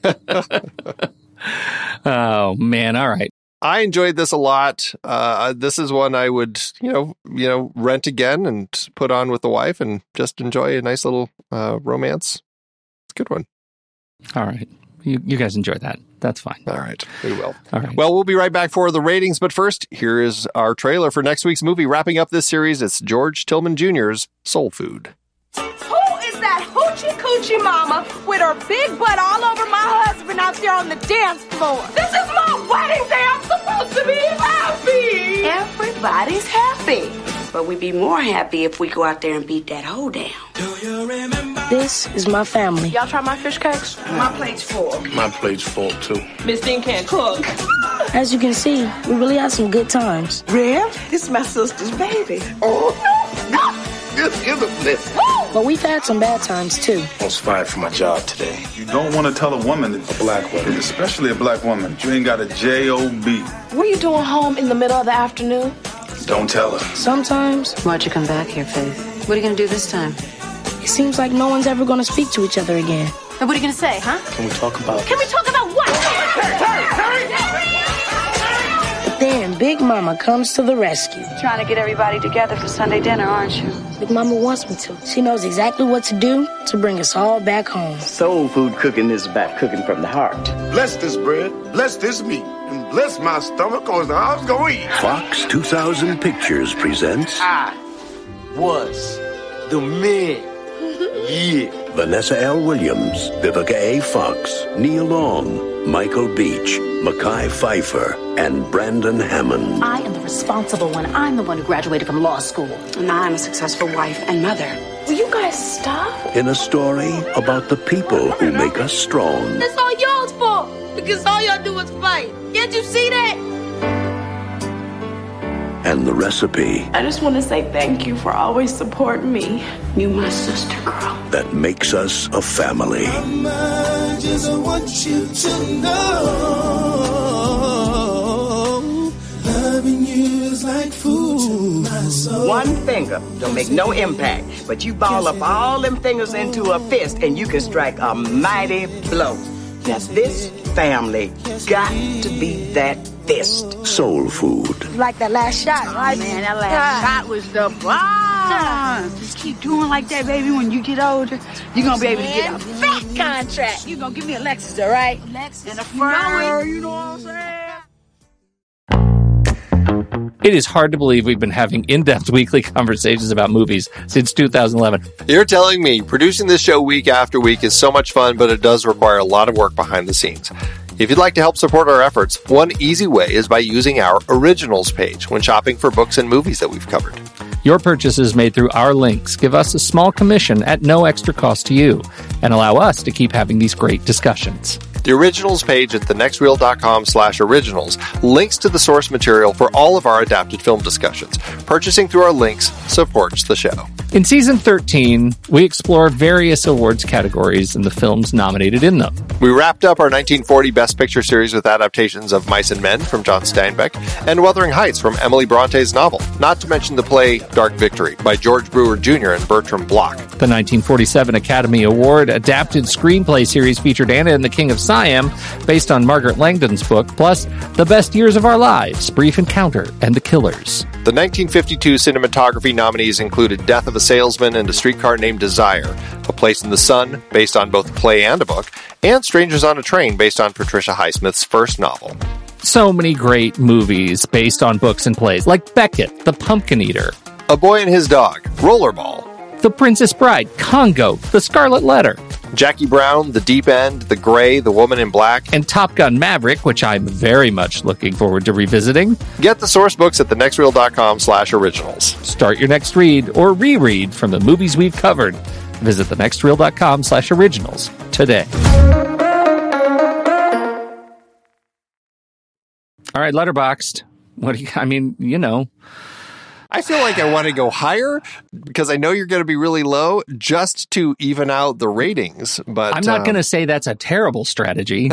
Oh, man. All right. I enjoyed this a lot. Uh, this is one I would, you know, you know, rent again and put on with the wife and just enjoy a nice little uh, romance. It's a good one. All right. You, you guys enjoy that. That's fine. All right. We will. All right. Well, we'll be right back for the ratings. But first, here is our trailer for next week's movie. Wrapping up this series, it's George Tillman Junior's Soul Food. Who is that hoochie coochie mama with her big butt all over my husband out there on the dance floor? This is my wedding day. I'm supposed to be happy. Everybody's happy. But we'd be more happy if we go out there and beat that hoe down. Do you remember? This is my family. Y'all try my fish cakes? My plate's full. My plate's full, too. Miss Dean can't cook. As you can see, we really had some good times. Red, it's my sister's baby. Oh, no, no. This is a bliss. But we've had some bad times, too. I was fired from my job today. You don't want to tell a woman, a black woman, especially a black woman, that you ain't got a J O B. What are you doing home in the middle of the afternoon? Don't tell her. Sometimes, Why'd you come back here, Faith? What are you going to do this time? it seems like no one's ever going to speak to each other again. And what are you going to say, huh? Can we talk about Can we talk about what? But then Big Mama comes to the rescue. Trying to get everybody together for Sunday dinner, aren't you? Big Mama wants me to. She knows exactly what to do to bring us all back home. Soul food cooking is about cooking from the heart. Bless this bread, bless this meat, and bless my stomach, cause I was gonna eat. Fox two thousand Pictures presents I was the man. Yeah. Vanessa L. Williams, Vivica A. Fox, Nia Long, Michael Beach, Mekhi Phifer, and Brandon Hammond. I am the responsible one. I'm the one who graduated from law school. And I'm a successful wife and mother. Will you guys stop? In a story about the people who make us strong. That's all y'all's fault, because all y'all do is fight. Can't you see that? And the recipe I just want to say thank you for always supporting me. You my sister, girl. that makes us a family. I just want you to know loving you is like food to my One finger don't make no impact, but you ball up all them fingers into a fist and you can strike a mighty blow. Now this family got to be that fist. Soul food. Like that last shot, right? Man, that last shot was the bomb. Just keep doing like that, baby. When you get older, you're going to be able to get a fat contract. You're going to give me a Lexus, all right? Lexus. And a fur, you know what I'm saying? It is hard to believe we've been having in-depth weekly conversations about movies since two thousand eleven. You're telling me producing this show week after week is so much fun, but it does require a lot of work behind the scenes. If you'd like to help support our efforts, one easy way is by using our Originals page when shopping for books and movies that we've covered. Your purchases made through our links give us a small commission at no extra cost to you and allow us to keep having these great discussions. The Originals page at thenextreel.com slash originals links to the source material for all of our adapted film discussions. Purchasing through our links supports the show. In Season thirteen, we explore various awards categories and the films nominated in them. We wrapped up our nineteen forty Best Picture series with adaptations of Mice and Men from John Steinbeck and Wuthering Heights from Emily Bronte's novel, not to mention the play Dark Victory by George Brewer Junior and Bertram Bloch. The nineteen forty-seven Academy Award adapted screenplay series featured Anna and the King of Siam, based on Margaret Langdon's book, plus The Best Years of Our Lives, Brief Encounter, and The Killers. The nineteen fifty-two cinematography nominees included Death of a Salesman and A Streetcar Named Desire, A Place in the Sun, based on both a play and a book, and Strangers on a Train, based on Patricia Highsmith's first novel. So many great movies based on books and plays, like Beckett, The Pumpkin Eater, A Boy and His Dog, Rollerball, The Princess Bride, Congo, The Scarlet Letter, Jackie Brown, The Deep End, The Gray, The Woman in Black, and Top Gun Maverick, which I'm very much looking forward to revisiting. Get the source books at thenextreel.com slash originals. Start your next read or reread from the movies we've covered. Visit thenextreel.com slash originals today. All right, Letterboxd. What do you, I mean, you know. I feel like I want to go higher because I know you're going to be really low just to even out the ratings. But I'm not um, going to say that's a terrible strategy.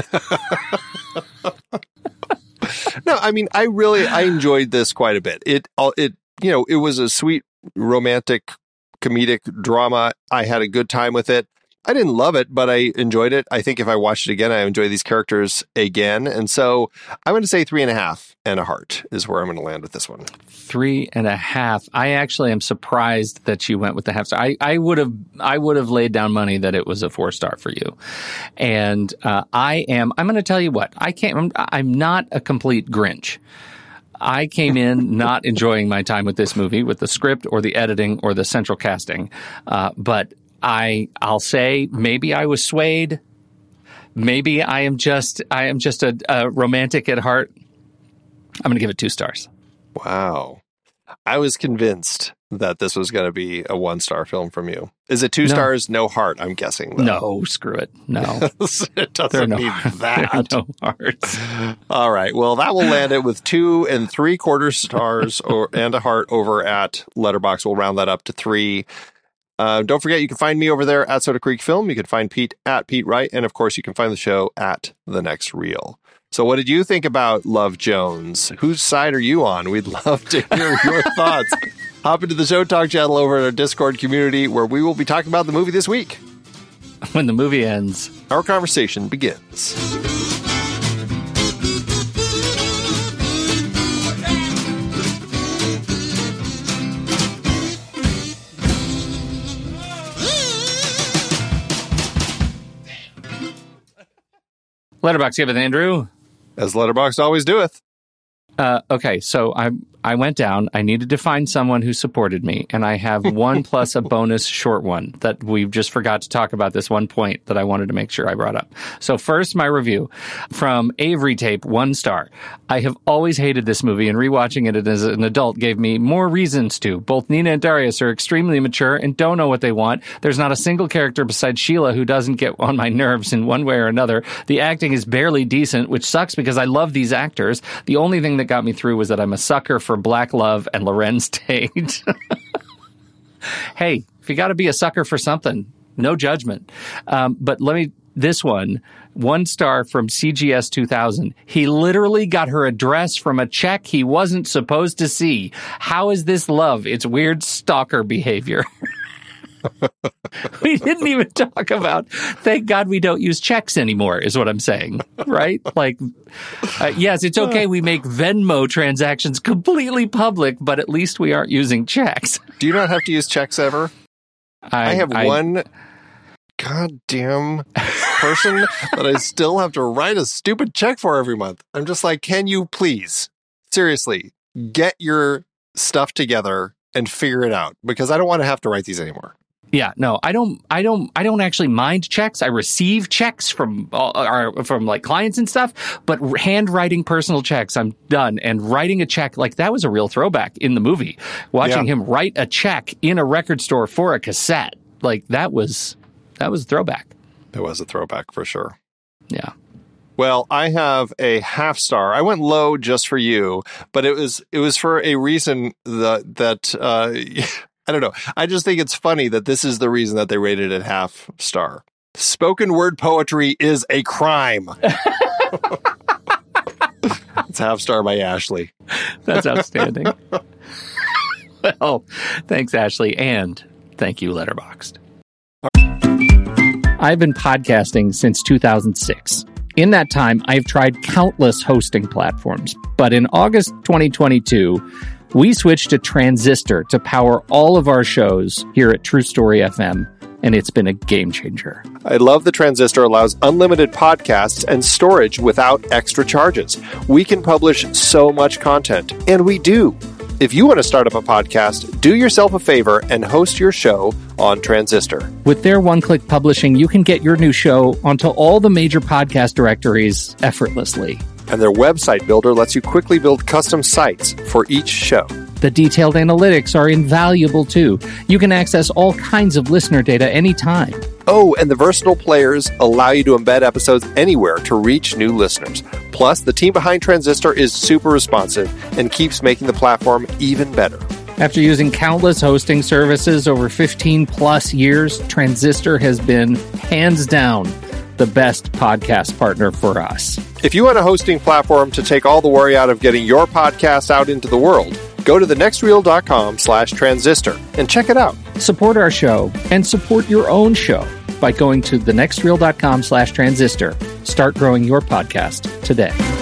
No, I mean, I really, I enjoyed this quite a bit. It, it, you know, it was a sweet, romantic, comedic drama. I had a good time with it. I didn't love it, but I enjoyed it. I think if I watched it again, I enjoy these characters again. And so I'm going to say three and a half and a heart is where I'm going to land with this one. Three and a half. I actually am surprised that you went with the half star. I, I would have, I would have laid down money that it was a four star for you. And uh, I am, I'm going to tell you what, I can't, I'm, I'm not a complete Grinch. I came in not enjoying my time with this movie, with the script or the editing or the central casting. Uh, but I, I'll say maybe I was swayed. Maybe I am just, I am just a, a romantic at heart. I'm going to give it two stars. Wow. I was convinced that this was going to be a one-star film from you. Is it two no. stars, no heart, I'm guessing? Though. No, screw it. No. It doesn't no, mean that. no hearts. All right. Well, that will land it with two and three quarter stars or and a heart over at Letterboxd. We'll round that up to three. Uh, don't forget, you can find me over there at Soda Creek Film. You can find Pete at Pete Wright. And, of course, you can find the show at The Next Reel. So what did you think about Love Jones? Whose side are you on? We'd love to hear your thoughts. Hop into the Show Talk channel over at our Discord community where we will be talking about the movie this week. When the movie ends, our conversation begins. Letterboxd giveth Andrew. As Letterboxd always doeth. Uh, okay, so I I went down. I needed to find someone who supported me, and I have one plus a bonus short one that we just forgot to talk about. This one point that I wanted to make sure I brought up. So first, my review from Avery Tape, one star. I have always hated this movie, and rewatching it as an adult gave me more reasons to. Both Nina and Darius are extremely mature and don't know what they want. There's not a single character besides Sheila who doesn't get on my nerves in one way or another. The acting is barely decent, which sucks because I love these actors. The only thing that got me through was that I'm a sucker for Black Love and Lorenz Tate. Hey, if you got to be a sucker for something, no judgment. Um, but let me this one, one star from C G S two thousand. He literally got her address from a check he wasn't supposed to see. How is this love? It's weird stalker behavior. We didn't even talk about, thank God we don't use checks anymore, is what I'm saying, right? Like, uh, yes, it's okay we make Venmo transactions completely public, but at least we aren't using checks. Do you not have to use checks ever? I, I have I, one goddamn person that I still have to write a stupid check for every month. I'm just like, can you please, seriously, get your stuff together and figure it out? Because I don't want to have to write these anymore. Yeah, no, I don't, I don't, I don't actually mind checks. I receive checks from, uh, from like clients and stuff, but handwriting personal checks, I'm done. And writing a check, like that was a real throwback in the movie. Watching yeah. him write a check in a record store for a cassette, like that was, that was a throwback. It was a throwback for sure. Yeah. Well, I have a half star. I went low just for you, but it was, it was for a reason that, that, uh, I don't know. I just think it's funny that this is the reason that they rated it half star. Spoken word poetry is a crime. It's half star by Ashley. That's outstanding. Well, thanks, Ashley. And thank you, Letterboxd. I've been podcasting since two thousand six. In that time, I've tried countless hosting platforms. But in August twenty twenty-two, we switched to Transistor to power all of our shows here at True Story F M, and it's been a game changer. I love that Transistor allows unlimited podcasts and storage without extra charges. We can publish so much content, and we do. If you want to start up a podcast, do yourself a favor and host your show on Transistor. With their one-click publishing, you can get your new show onto all the major podcast directories effortlessly. And their website builder lets you quickly build custom sites for each show. The detailed analytics are invaluable too. You can access all kinds of listener data anytime. Oh, and the versatile players allow you to embed episodes anywhere to reach new listeners. Plus, the team behind Transistor is super responsive and keeps making the platform even better. After using countless hosting services over fifteen plus years, Transistor has been, hands down, the best podcast partner for us. If you want a hosting platform to take all the worry out of getting your podcast out into the world, go to thenextreel.com slash transistor and check it out. Support our show and support your own show by going to thenextreel.com slash transistor. Start growing your podcast today.